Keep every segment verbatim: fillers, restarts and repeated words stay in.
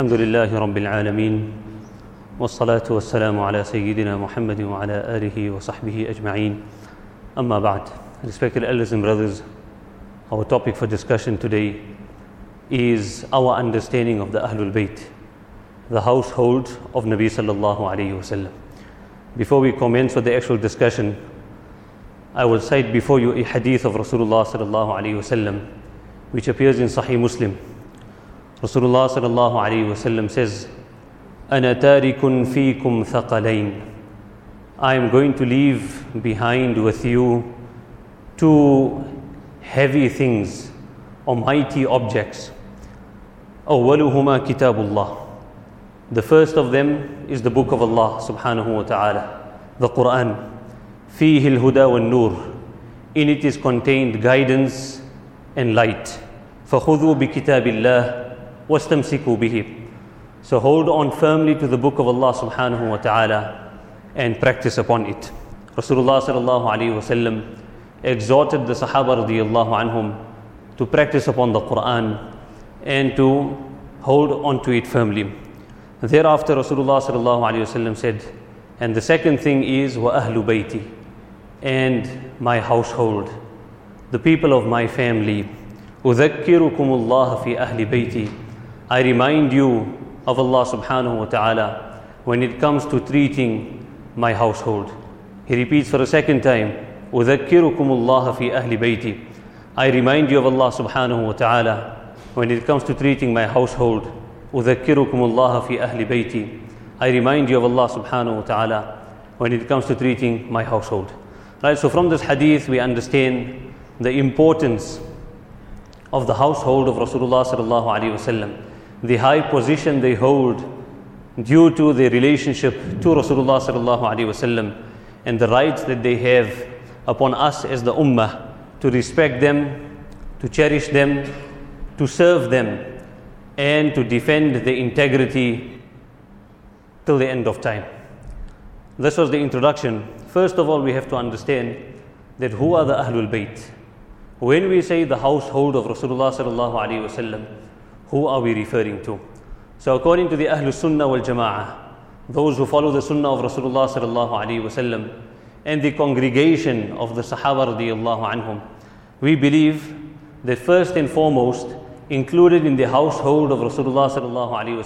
الحمد لله رب العالمين والصلاة والسلام على سيدنا محمد وعلى آله وصحبه أجمعين. Amma ba'd. Respected elders and brothers, our topic for discussion today is our understanding of the Ahlul Bayt, the household of Nabi sallallahu alayhi wasallam. Before we commence with the actual discussion, I will cite before you a hadith of Rasulullah sallallahu alayhi wasallam, which appears in Sahih Muslim. Rasulullah sallallahu alayhi wasallam says, "Ana tarikun fikum thaqalain." I am going to leave behind with you two heavy things, or mighty objects. Awwaluhuma kitabullah. The first of them is the book of Allah subhanahu wa ta'ala, the Quran. Fihi al-huda wal-nur. In it is contained guidance and light. فَخُذُوا بِكِتَابِ اللَّهِ وَاسْتَمْسِكُوا بِهِ. So hold on firmly to the book of Allah subhanahu wa ta'ala and practice upon it. Rasulullah sallallahu alayhi wa sallam exhorted the Sahaba radiyallahu anhum to practice upon the Quran and to hold on to it firmly. Thereafter Rasulullah sallallahu alayhi wa sallam said, and the second thing is wa ahlu bayti, and my household, the people of my family. أُذَكِّرُكُمُ اللَّهَ فِي أَهْلِ بَيْتِي. I remind you of Allah subhanahu wa ta'ala when it comes to treating my household. He repeats for a second time, أُذَكِّرُكُمُ اللَّهَ فِي أَهْلِ بَيْتِي. I remind you of Allah subhanahu wa ta'ala when it comes to treating my household. أُذَكِّرُكُمُ اللَّهَ فِي أَهْلِ بَيْتِي. I remind you of Allah subhanahu wa ta'ala when it comes to treating my household. Right, so from this hadith we understand the importance of the household of Rasulullah sallallahu alaihi wasallam, the high position they hold due to their relationship to Rasulullah sallallahu alaihi wasallam, and the rights that they have upon us as the ummah to respect them, to cherish them, to serve them, and to defend the integrity till the end of time. This was the introduction. First of all, we have to understand that who are the Ahlul Bayt. When we say the household of Rasulullah sallallahu alaihi wasallam, who are we referring to? So according to the Ahlul Sunnah wal Jama'ah, those who follow the Sunnah of Rasulullah sallallahu alaihi wasallam and the congregation of the Sahaba radiyallahu anhum, we believe that first and foremost included in the household of Rasulullah sallallahu alaihi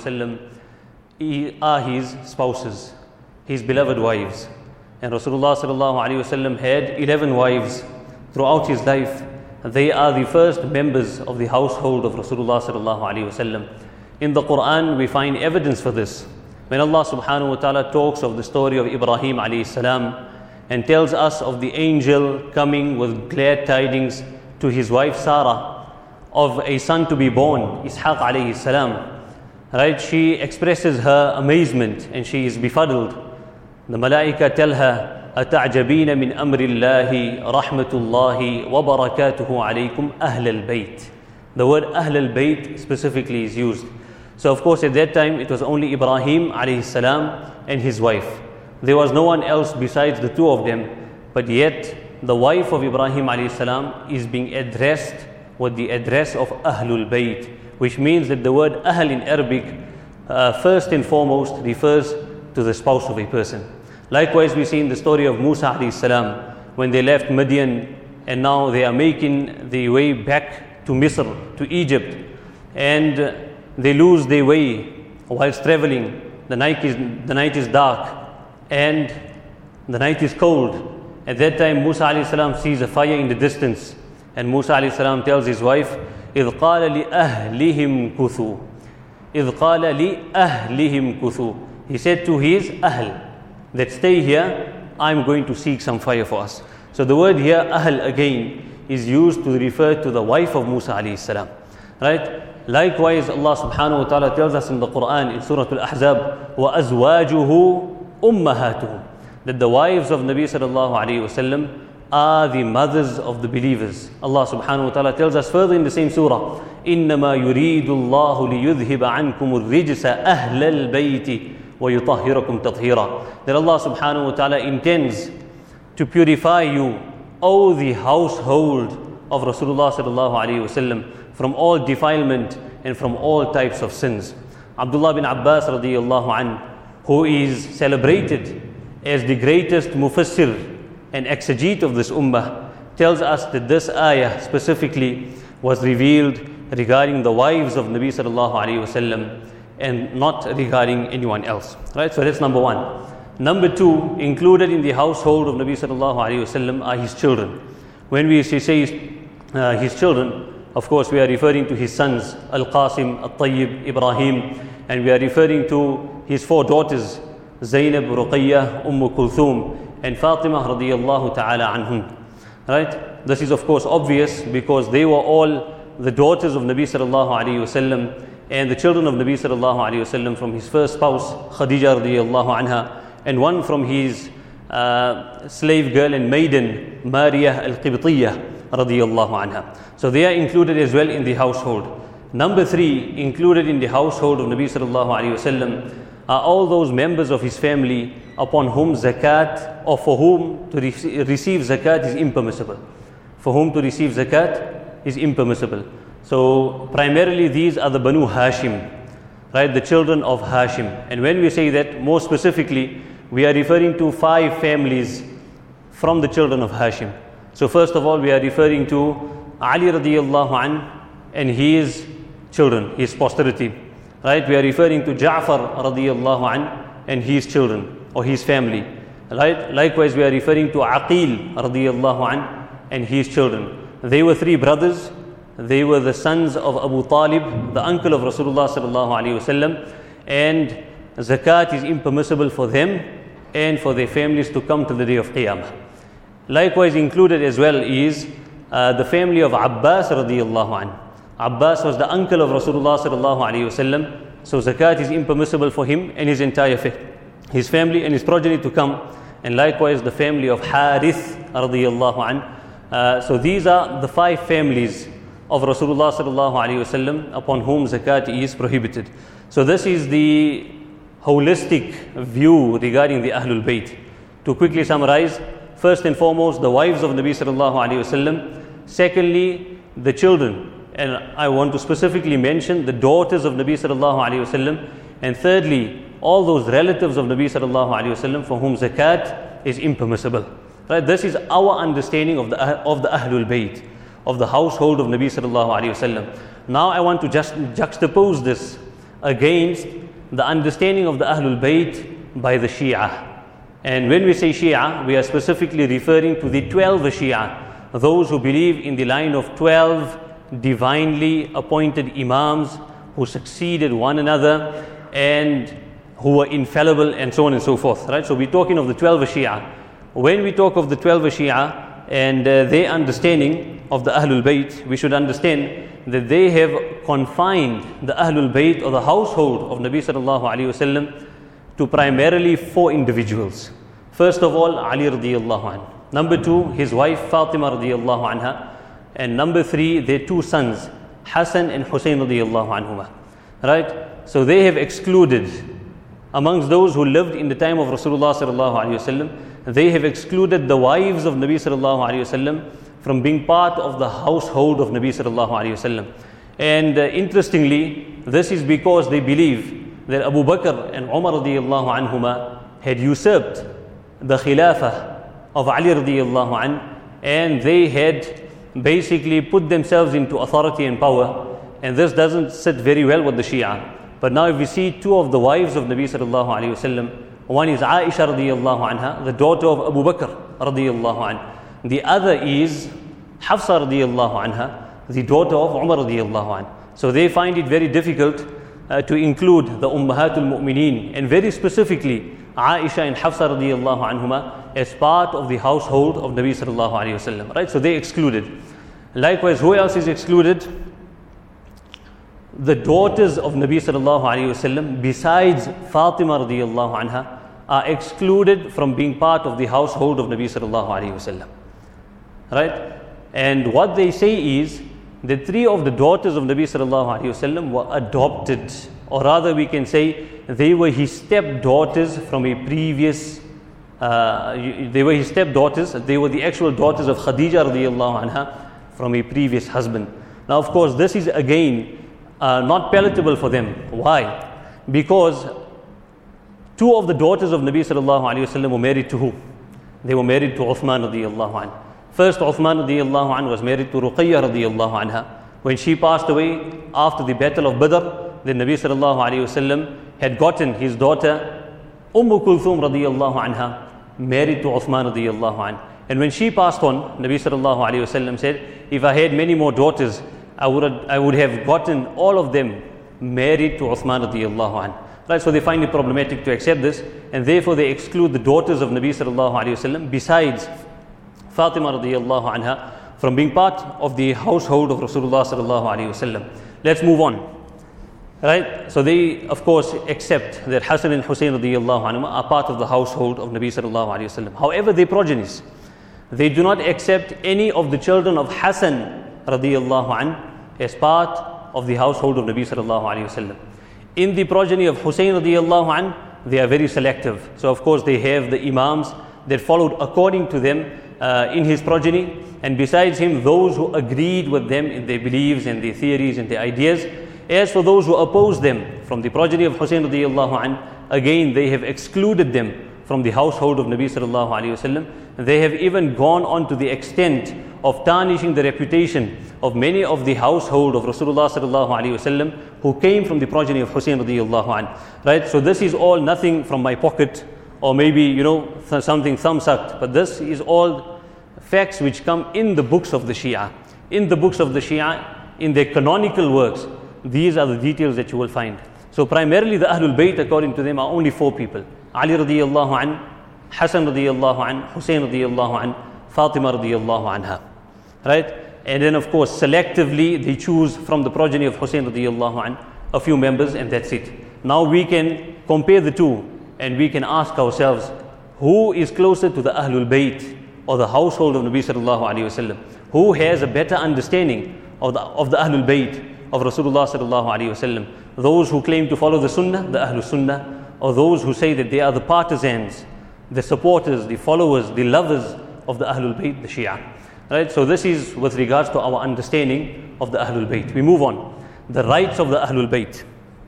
wasallam are his spouses, his beloved wives. And Rasulullah sallallahu alaihi wasallam had eleven wives throughout his life. They are the first members of the household of Rasulullah sallallahu alaihi wasallam. In the Quran we find evidence for this. When Allah subhanahu wa ta'ala talks of the story of Ibrahim alayhi salam and tells us of the angel coming with glad tidings to his wife Sarah of a son to be born, Ishaq alayhi salam, right? She expresses her amazement and she is befuddled. The malaika tell her, أَتَعْجَبِينَ مِنْ أَمْرِ اللَّهِ رَحْمَةُ اللَّهِ وَبَرَكَاتُهُ عَلَيْكُمْ أَهْلَ الْبَيْتِ. The word أهل البيت specifically is used. So of course at that time it was only Ibrahim alayhi salam and his wife. There was no one else besides the two of them, but yet the wife of Ibrahim alayhi salam is being addressed with the address of Ahlul Bayt, which means that the word Ahl in Arabic uh, first and foremost refers to the spouse of a person. Likewise, we see in the story of Musa alayhi salam, when they left Midian and now they are making the way back to Misr, to Egypt, and they lose their way whilst traveling. The night is, the night is dark and the night is cold. At that time, Musa alayhi salam sees a fire in the distance, and Musa alayhi salam tells his wife, إِذْ قَالَ لِأَهْلِهِمْ كُثُوا إِذْ قَالَ لِأَهْلِهِمْ كُثُوا. He said to his Ahl, that stay here, I'm going to seek some fire for us. So the word here, Ahl, again, is used to refer to the wife of Musa alayhi salam. Right? Likewise, Allah subhanahu wa ta'ala tells us in the Quran, in Surah Al-Ahzab, وَأَزْوَاجُهُ أُمَّهَاتُهُمْ, that the wives of Nabi sallallahu alayhi wasallam are the mothers of the believers. Allah subhanahu wa ta'ala tells us further in the same surah, إِنَّمَا يُرِيدُ اللَّهُ لِيُذْهِبَ عَنْكُمُ الرِّجْسَ أَهْلَ الْبَيْتِ وَيُطَهِّرَكُمْ تَطْهِيرًا. That Allah subhanahu wa ta'ala intends to purify you, O the household of Rasulullah sallallahu alaihi wasallam, from all defilement and from all types of sins. Abdullah bin Abbas radiyallahu anhu, who is celebrated as the greatest mufassir and exegete of this ummah, tells us that this ayah specifically was revealed regarding the wives of Nabi sallallahu alayhi wasallam and not regarding anyone else. Right? So that's number one. Number two, included in the household of Nabi sallallahu alayhi wasallam are his children. When we say uh, his children, of course we are referring to his sons, Al-Qasim, Al-Tayyib, Ibrahim, and we are referring to his four daughters, Zainab, Ruqayyah, Umm Kulthum, and Fatima radiyallahu ta'ala anhum. Right? This is of course obvious because they were all the daughters of Nabi sallallahu alayhi wasallam and the children of Nabi sallallahu alayhi wasallam from his first spouse, Khadija radiyallahu anha, and one from his uh, slave girl and maiden, Maria al-Qibtiyah radiyallahu anha. So they are included as well in the household. Number three, included in the household of Nabi sallallahu alayhi wasallam are all those members of his family upon whom zakat, or for whom to re- receive zakat is impermissible. For whom to receive zakat is impermissible. So primarily these are the Banu Hashim, right? The children of Hashim. And when we say that, more specifically, we are referring to five families from the children of Hashim. So first of all, we are referring to Ali radiyallahu an and his children, his posterity. Right? We are referring to Ja'far radiyallahu an and his children or his family. Right? Likewise, we are referring to Aqil radiyallahu an and his children. They were three brothers. They were the sons of Abu Talib, the uncle of Rasulullah sallallahu alaihi wasallam, and zakat is impermissible for them and for their families to come to the day of Qiyamah. Likewise, included as well is uh, the family of Abbas radiyallahu an. Abbas was the uncle of Rasulullah sallallahu alaihi wasallam, so zakat is impermissible for him and his entire fa- his family and his progeny to come. And likewise, the family of Harith radiyallahu an. Uh, so these are the five families of Rasulullah sallallahu alaihi wasallam upon whom zakat is prohibited. So this is the holistic view regarding the Ahlul Bayt. To quickly summarize, first and foremost, the wives of Nabi sallallahu alaihi wasallam. Secondly, the children, and I want to specifically mention the daughters of Nabi sallallahu alaihi wasallam. And thirdly, all those relatives of Nabi sallallahu alaihi wasallam for whom zakat is impermissible. Right? This is our understanding of the of the Ahlul Bayt, of the household of Nabi sallallahu alaihi wasallam. Now I want to just juxtapose this against the understanding of the Ahlul Bayt by the Shia. And when we say Shia, we are specifically referring to the twelve Shia, those who believe in the line of twelve divinely appointed Imams who succeeded one another and who were infallible and so on and so forth. Right? So we're talking of the twelve Shia. When we talk of the twelve Shia and uh, their understanding of the Ahlul Bayt, we should understand that they have confined the Ahlul Bayt or the household of Nabi sallallahu alaihi wasallam to primarily four individuals. First of all, Ali radiyallahu anhu. Number two, his wife Fatima radiyallahu anha. And number three, their two sons, Hassan and Hussein radiyallahu anhuma. Right? So they have excluded, amongst those who lived in the time of Rasulullah sallallahu alaihi wasallam, they have excluded the wives of Nabi sallallahu alaihi wasallam from being part of the household of Nabi sallallahu alaihi wasallam. And uh, interestingly, this is because they believe that Abu Bakr and Umar radiyallahu anhuma had usurped the khilafah of Ali radiyallahu an, and they had basically put themselves into authority and power, and this doesn't sit very well with the Shia. But now if we see two of the wives of Nabi sallallahu alaihi wasallam, one is Aisha radiyallahu anha, the daughter of Abu Bakr radiyallahu anha. The other is Hafsa radiyallahu anha, the daughter of Umar radiyallahu anha. So they find it very difficult uh, to include the Ummahatul Mu'mineen, and very specifically Aisha and Hafsa radiyallahu anhuma as part of the household of Nabi sallallahu alaihi wasallam. Right? So they excluded. Likewise, who else is excluded? The daughters of Nabi sallallahu alaihi wasallam, besides Fatima radiyallahu anha, are excluded from being part of the household of Nabi sallallahu alaihi wasallam. Right? And what they say is that three of the daughters of Nabi sallallahu alaihi wasallam were adopted, or rather we can say they were his stepdaughters from a previous uh, they were his stepdaughters, they were the actual daughters of Khadija radiyallahu anha from a previous husband. Now of course this is again uh, not palatable for them. Why? Because two of the daughters of Nabi sallallahu alayhi wasallam were married to who? They were married to Uthman radiyallahu anhu. First, Uthman radiyallahu anhu was married to Ruqayya radiyallahu anha. When she passed away after the battle of Badr, then Nabi sallallahu alayhi wasallam had gotten his daughter Umm Kulthum radiyallahu anha married to Uthman radiyallahu anhu. And when she passed on, Nabi sallallahu alayhi wasallam said, if I had many more daughters, I would have, I would have gotten all of them married to Uthman radiyallahu anhu. Right, so they find it problematic to accept this, and therefore they exclude the daughters of Nabi sallallahu alayhi wasallam besides Fatima radiyallahu anha from being part of the household of Rasulullah sallallahu alayhi wasallam. Let's move on. Right, so they of course accept that Hassan and Hussein radiyallahu anhu are part of the household of Nabi sallallahu alayhi wasallam. However, their progenies, they do not accept any of the children of Hassan radiyallahu anhu as part of the household of Nabi sallallahu alayhi wasallam. In the progeny of Hussein radiyallahu anhu, they are very selective. So of course they have the imams that followed according to them uh, in his progeny, and besides him those who agreed with them in their beliefs and their theories and their ideas. As for those who opposed them from the progeny of Hussein radiyallahu anhu, again they have excluded them from the household of Nabi sallallahu alayhi wasallam. They have even gone on to the extent of tarnishing the reputation of many of the household of Rasulullah sallallahu alayhi wasallam who came from the progeny of Hussein radiyallahu anhu. Right? So this is all nothing from my pocket, or maybe, you know, th- something thumbsucked, but this is all facts which come in the books of the Shia. In the books of the Shia, in their canonical works, these are the details that you will find. So primarily the Ahlul Bayt, according to them, are only four people: Ali radiyallahu anhu, Hassan radiyallahu anhu, Hussein radiyallahu anhu, Fatima radiyallahu anha. Right? And then of course selectively they choose from the progeny of Hussein radiyallahu anhu a few members, and that's it. Now we can compare the two and we can ask ourselves, who is closer to the Ahlul Bayt or the household of Nabi sallallahu alayhi wasallam? Who has a better understanding of the, of the Ahlul Bayt of Rasulullah sallallahu alayhi wasallam? Those who claim to follow the Sunnah, the Ahlul Sunnah, or those who say that they are the partisans, the supporters, the followers, the lovers of the Ahlul Bayt, the Shia. Right? So this is with regards to our understanding of the Ahlul Bayt. We move on. The rights of the Ahlul Bayt.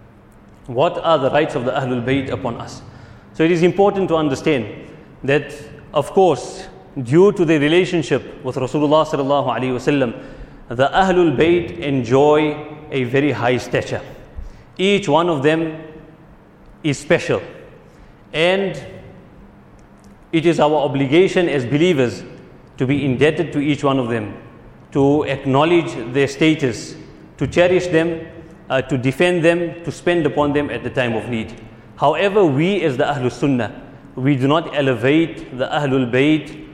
What are the rights of the Ahlul Bayt upon us? So it is important to understand that, of course, due to the relationship with Rasulullah sallallahu alaihi wasallam, the Ahlul Bayt enjoy a very high stature. Each one of them is special, and it is our obligation as believers to be indebted to each one of them, to acknowledge their status, to cherish them, uh, to defend them, to spend upon them at the time of need. However, we as the Ahlul Sunnah, we do not elevate the Ahlul Bayt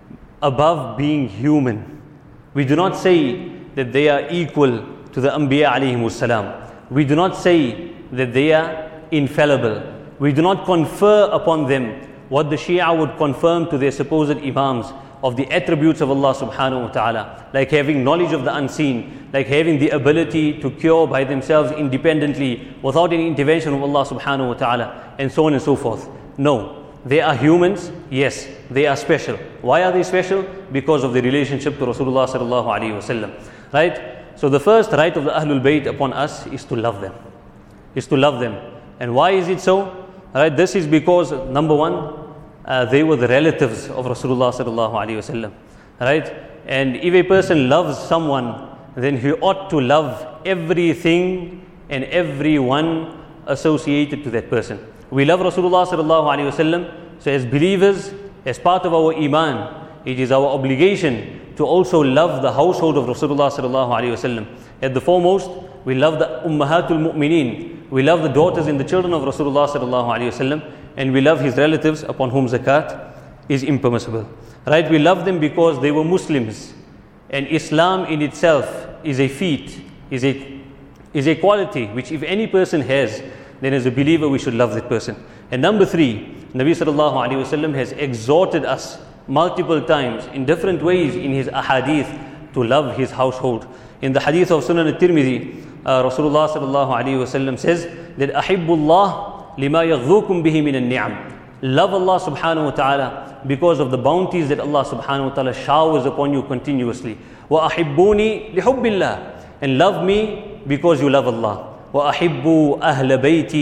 above being human. We do not say that they are equal to the Anbiya alayhimus salam. We do not say that they are infallible. We do not confer upon them what the Shia would confirm to their supposed imams of the attributes of Allah subhanahu wa ta'ala, like having knowledge of the unseen, like having the ability to cure by themselves independently without any intervention of Allah subhanahu wa ta'ala, and so on and so forth. No, they are humans, yes, they are special. Why are they special? Because of the relationship to Rasulullah sallallahu alayhi wa sallam. Right? So the first right of the Ahlul Bayt upon us is to love them. Is to love them. And why is it so? Right? This is because, number one, Uh, they were the relatives of Rasulullah sallallahu alaihi wasallam, right? And if a person loves someone, then he ought to love everything and everyone associated to that person. We love Rasulullah sallallahu alaihi wasallam, so as believers, as part of our iman, it is our obligation to also love the household of Rasulullah sallallahu alaihi wasallam. At the foremost, we love the Ummahatul Mu'mineen. We love the daughters and the children of Rasulullah sallallahu alaihi wasallam. And we love his relatives upon whom zakat is impermissible. Right? We love them because they were Muslims. And Islam in itself is a feat, is a, is a quality which if any person has, then as a believer we should love that person. And number three, Nabi sallallahu alaihi wasallam has exhorted us multiple times in different ways in his ahadith to love his household. In the hadith of Sunan al-Tirmidhi, uh, Rasulullah sallallahu alaihi wasallam says that ahibbullah lima yaghzukum bihi min an-ni'am. Love Allah subhanahu wa ta'ala because of the bounties that Allah subhanahu wa ta'ala showers upon you continuously. Wa ahibbuni lihubbillah. And love me because you love Allah. Wa ahibbu ahla bayti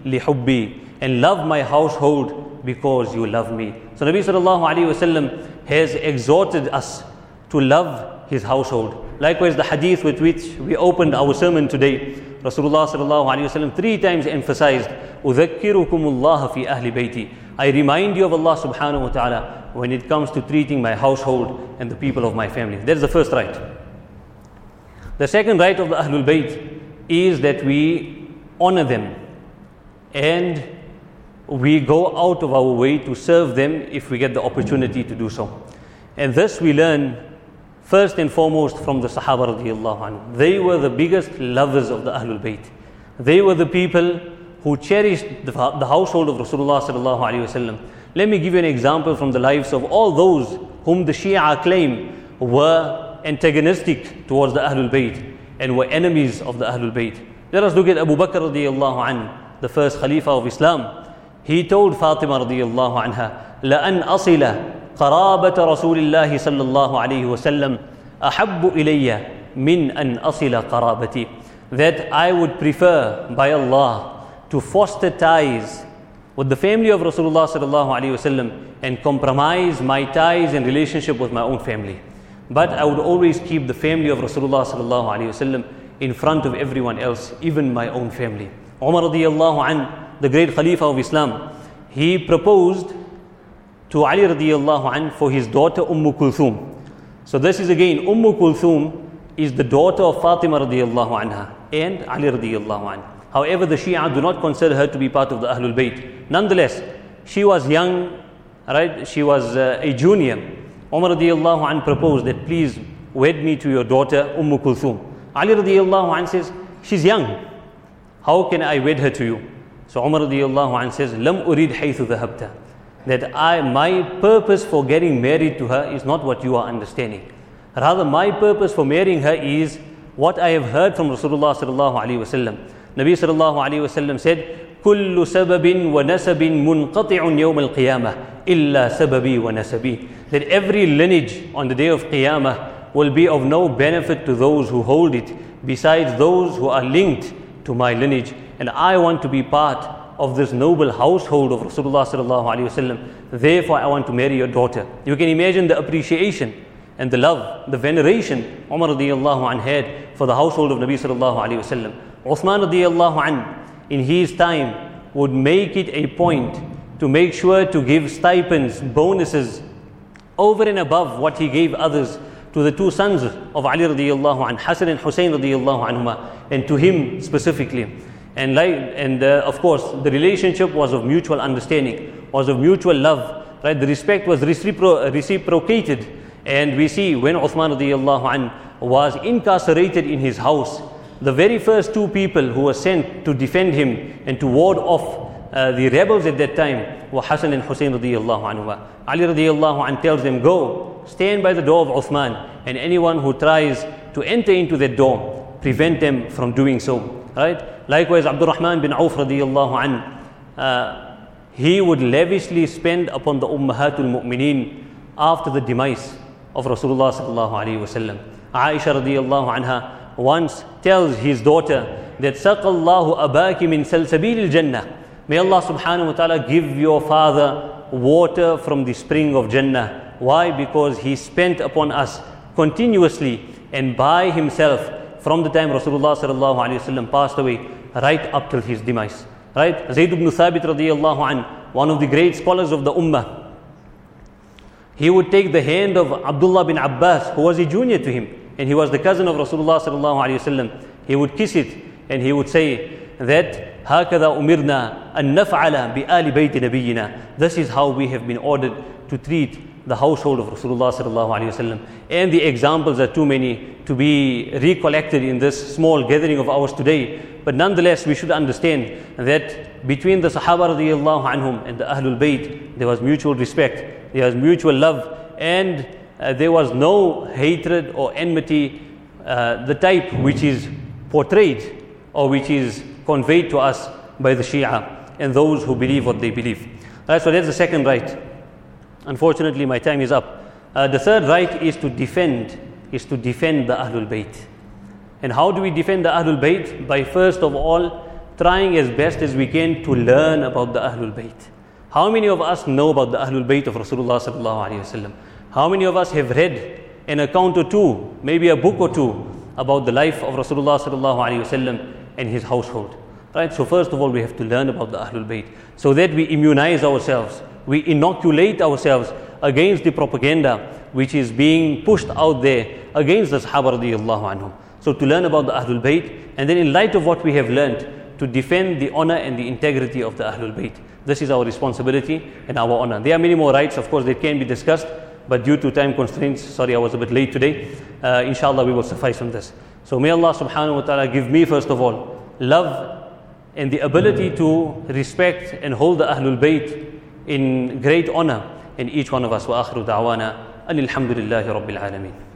لِحُبِّي, and love my household because you love me. So Nabi sallallahu alayhi wasallam has exhorted us to love his household. Likewise, the hadith with which we opened our sermon today, Rasulullah sallallahu alayhi wasallam three times emphasized, أُذَكِّرُكُمُ اللَّهَ فِي أَهْلِ بَيْتِي, I remind you of Allah subhanahu wa ta'ala when it comes to treating my household and the people of my family. That is the first right. The second right of the Ahlul Bayt is that we honor them and we go out of our way to serve them if we get the opportunity to do so. And this we learn first and foremost from the Sahaba radiallahu anhu. They were the biggest lovers of the Ahlul Bayt. They were the people who cherished the, the household of Rasulullah sallallahu alayhi wasallam. Let me give you an example from the lives of all those whom the Shia claim were antagonistic towards the Ahlul Bayt and were enemies of the Ahlul Bayt. Let us look at Abu Bakr radiallahu anhu, the first Khalifa of Islam. He told Fatima radiallahu anha, لَأَنْ أَصِلَ قَرَابَةَ رَسُولِ اللَّهِ صَلَّى اللَّهُ عَلَيْهِ وَسَلَّمْ أَحَبُّ إِلَيَّ مِنْ أَنْ أَصِلَ قَرَابَتِي, that I would prefer by Allah to foster ties with the family of Rasulullah sallallahu alaihi wasallam and compromise my ties and relationship with my own family. But I would always keep the family of Rasulullah sallallahu alaihi wasallam in front of everyone else, even my own family. Umar radiallahu an, the great Khalifa of Islam, he proposed to Ali radiallahu an for his daughter Umm Kulthum. So this is again, Umm Kulthum is the daughter of Fatima radiallahu anha and Ali radiallahu an. However, the Shia do not consider her to be part of the Ahlul Bayt. Nonetheless, she was young, right? She was uh, a junior. Umar radiallahu an proposed that please wed me to your daughter Umm Kulthum. Ali radiallahu an says, she's young. How can I wed her to you? So Umar radiallahu an says, Lam urid haythu dhahabta, that I, my purpose for getting married to her is not what you are understanding. Rather, my purpose for marrying her is what I have heard from Rasulullah sallallahu alaihi wasallam. Nabi sallallahu alayhi wa sallam said, كُلُّ سَبَبٍ وَنَسَبٍ مُنْقَطِعٌ يَوْمَ الْقِيَامَةِ إِلَّا سَبَبِي وَنَسَبِي, that every lineage on the day of Qiyamah will be of no benefit to those who hold it, besides those who are linked to my lineage. And I want to be part of this noble household of Rasulullah sallallahu alayhi wa sallam. Therefore, I want to marry your daughter. You can imagine the appreciation and the love, the veneration Umar radiallahu anh had for the household of Nabi sallallahu alayhi wa sallam. Uthman radiallahu anh, in his time, would make it a point to make sure to give stipends, bonuses, over and above what he gave others, to the two sons of Ali radiallahu anh, Hassan and Hussein radiallahu anhuma, and to him specifically. And, like, and uh, of course, the relationship was of mutual understanding, was of mutual love, right? The respect was recipro- reciprocated. And we see when Uthman radiallahu anh was incarcerated in his house, the very first two people who were sent to defend him and to ward off uh, the rebels at that time were Hassan and Hussein radiallahu anhu. Ali radiallahu anh tells them, go, stand by the door of Uthman, and anyone who tries to enter into that door, prevent them from doing so. Right? Likewise, Abdurrahman bin Auf radiallahu anh, uh, he would lavishly spend upon the Ummahatul Mu'mineen after the demise of Rasulullah sallallahu alayhi wa sallam. Aisha radiallahu anha once tells his daughter that Saqallahu abaki min salsabil al-Jannah. May Allah subhanahu wa ta'ala give your father water from the spring of Jannah. Why? Because he spent upon us continuously and by himself from the time Rasulullah sallallahu alayhi wa sallam passed away right up till his demise. Right? Zayd ibn Thabit radiallahu an, one of the great scholars of the Ummah, he would take the hand of Abdullah bin Abbas, who was a junior to him, and he was the cousin of Rasulullah sallallahu alayhi wasallam. He would kiss it and he would say that هَكَذَا أُمِرْنَا أَن نَفْعَلَ بِآلِ بَيْتِ نَبِيِّنَا. This is how we have been ordered to treat the household of Rasulullah sallallahu alayhi wasallam. And the examples are too many to be recollected in this small gathering of ours today. But nonetheless, we should understand that between the Sahaba radiallahu anhum and the Ahlul Bayt, there was mutual respect, there was mutual love, and uh, there was no hatred or enmity, uh, the type which is portrayed or which is conveyed to us by the Shia and those who believe what they believe. Right, so that's the second right. Unfortunately, my time is up. Uh, the third right is to defend, is to defend the Ahlul Bayt. And how do we defend the Ahlul Bayt? By first of all, trying as best as we can to learn about the Ahlul Bayt. How many of us know about the Ahlul Bayt of Rasulullah sallallahu alaihi wasallam? How many of us have read an account or two, maybe a book or two, about the life of Rasulullah sallallahu alaihi wasallam and his household? Right? So first of all, we have to learn about the Ahlul Bayt so that we immunize ourselves, we inoculate ourselves against the propaganda which is being pushed out there against the Sahaba radiyallahu anhum. So to learn about the Ahlul Bayt, and then in light of what we have learned, to defend the honor and the integrity of the Ahlul Bayt. This is our responsibility and our honor. There are many more rights, of course, that can be discussed, but due to time constraints, sorry, I was a bit late today. Uh, inshallah, we will suffice on this. So may Allah subhanahu wa ta'ala give me, first of all, love and the ability to respect and hold the Ahlul Bayt in great honor in each one of us. Wa akhiru da'wana anil hamdulillahi rabbil alameen.